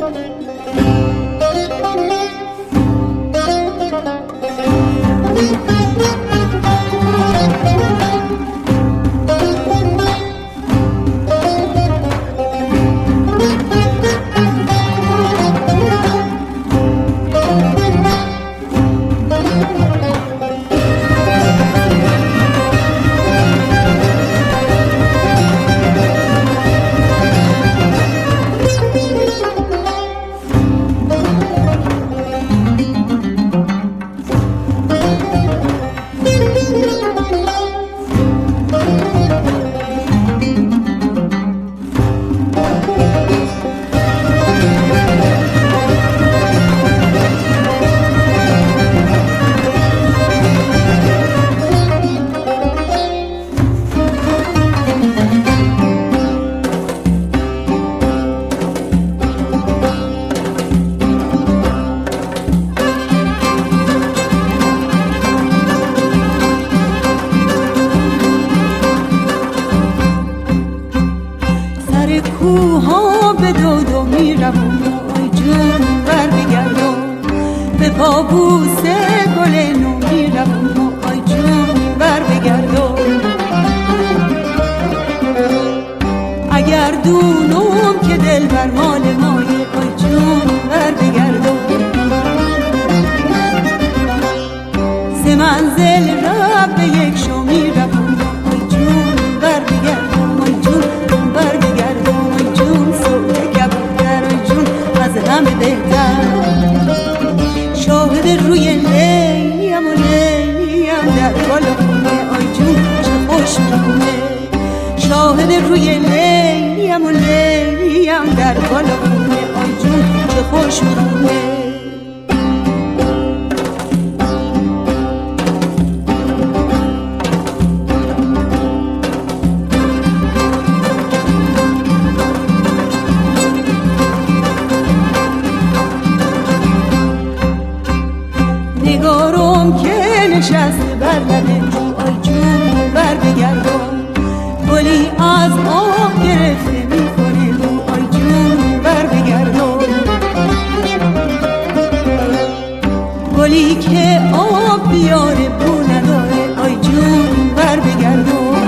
کوها به دو میروم ای جون بر بگردم به پابوس گل نو میروم ای جون بر بگردم اگر دونم که دل بر مال مایه ای جون بر بگردم ز منزل رب به یک شو میروم ای جون بر بگردم ای جون بر بگردم ای جون صوت کبوتر ای جون از همه بهتر شاهد روی لیلیم و لیلیم در بالا خونه ای جون چه خوش میمونه شاهد روی لیلیم و لیلیم در بالا خونه ای جون چه خوش میمونه نگارم که نشسته بر لبه ای جون بر بگردم گلی از آب گرفته میکنه رو ای جون بر بگردم گلی که آب بیاره بو نداره ای جون بر بگردم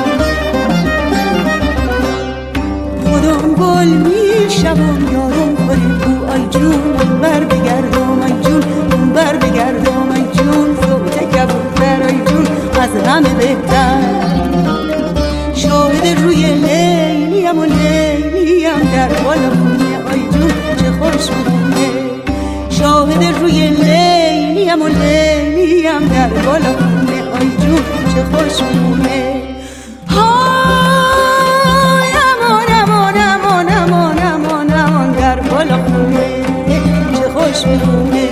خودم گل میشم یارم کنه بو ای جون بر بگردم ای جون بر بگردم ای جون صوت کبوتر ای جون از همه بهتر شاهد روی لیلیم و لیلیم در بالا خونه ای جون چه خوش میمونه شاهد روی لیلیم و لیلیم در بالا خونه ای جون چه خوش میمونه های امان امان امان امان امان امان در بالا خونه چه خوش میمونه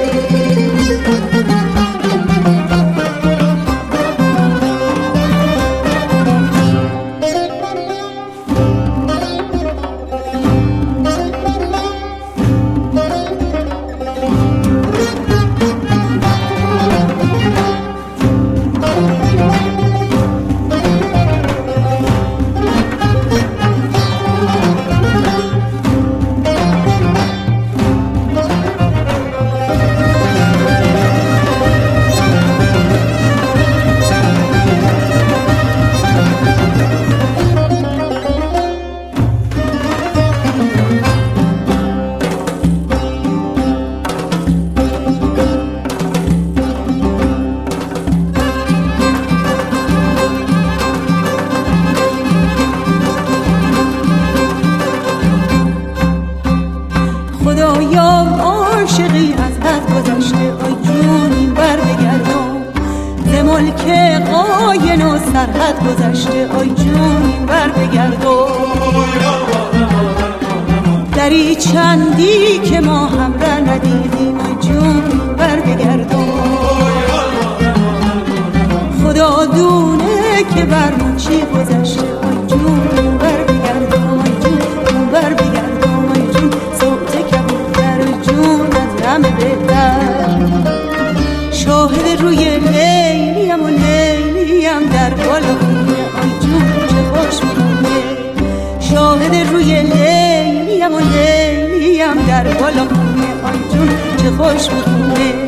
خدایا عاشقی از حد گذشته ای جون بر بگردم ز ملک قاین و سرحد گذشته ای جون بر بگردم دری چندی که ما هم را ندیدیم ای جون بر بگردم خدا دونه که بر من چی گذشته ای جون بر بگردم ای جون بر بگردم ای جون همه بهتر شاهد روی لیلیم و لیلیم در بالا خونه ای جون چه خوش میمونه شاهد روی لیلیم و لیلیم در بالا خونه آی جون چه خوش میخونه